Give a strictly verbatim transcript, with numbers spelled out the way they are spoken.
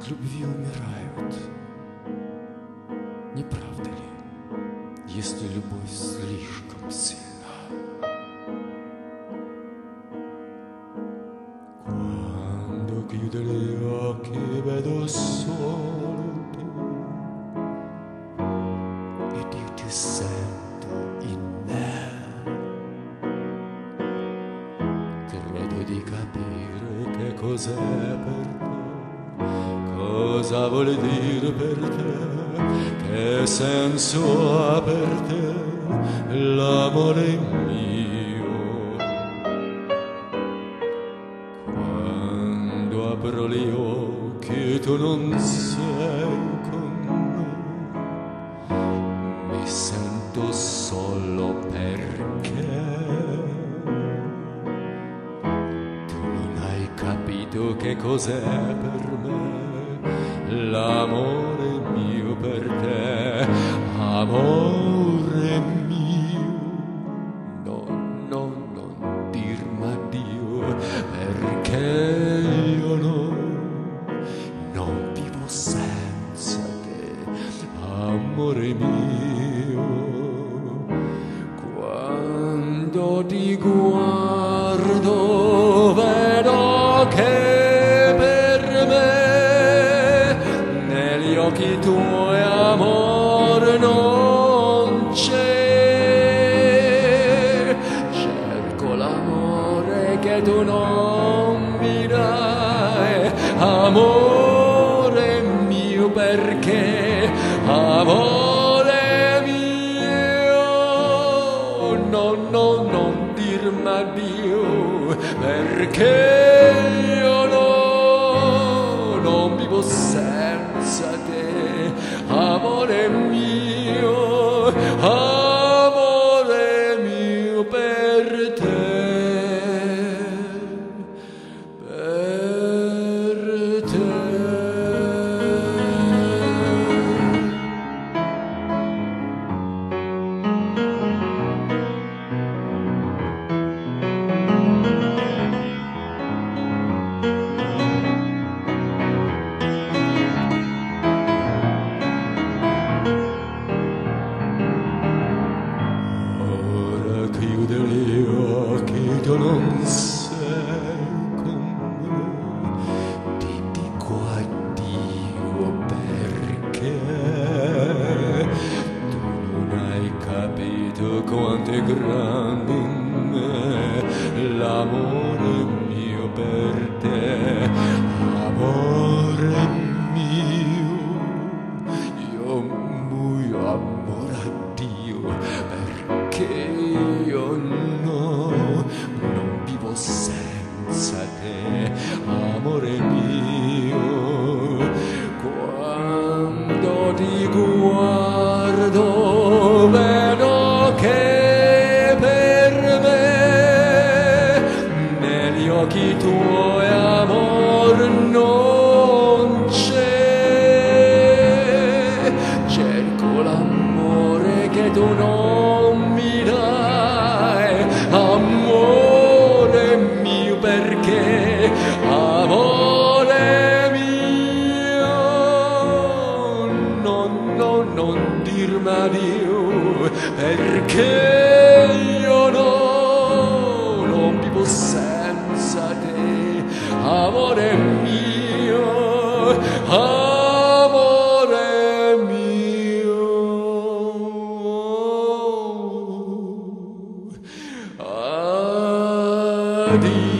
от любви умирают. Не правда ли, если любовь слишком сильна? Quando chiudo gli occhi vedo solo te ed io ti sento in me. Credo di capire che cos'è per te, cosa vuol dire per te, che senso ha per te l'amore mio. Quando apro gli occhi tu non sei con me, mi sento solo perché tu non hai capito che cos'è per me l'amore mio per te, amore mio. No, no, non dirmi addio, perché io no, non vivo senza te, amore mio. Quando ti guardo vedo che per me negli occhi tuoi amore non c'è. Cerco l'amore che tu non mi dai, amore mio, perché amore mio. No, no, non dirmi addio, perché io no, non vivo senza te, amore mio, amore mio per te, per te. Chiude gli occhi, tu non sei con me, ti dico addio perché tu non hai capito quanto è grande in me l'amore mio per te, amore mio. Io muoio amore a Dio, perché io no, non vivo senza te, amore mio. Quando ti guardo vedo che per me negli occhi tuoi amor non c'è. Cerco l'amore che tu non mi dai, amore mio, perché amore mio. No, no, non dirmi addio, perché io no, non vivo senza te, amore mio, amore mio. Addio.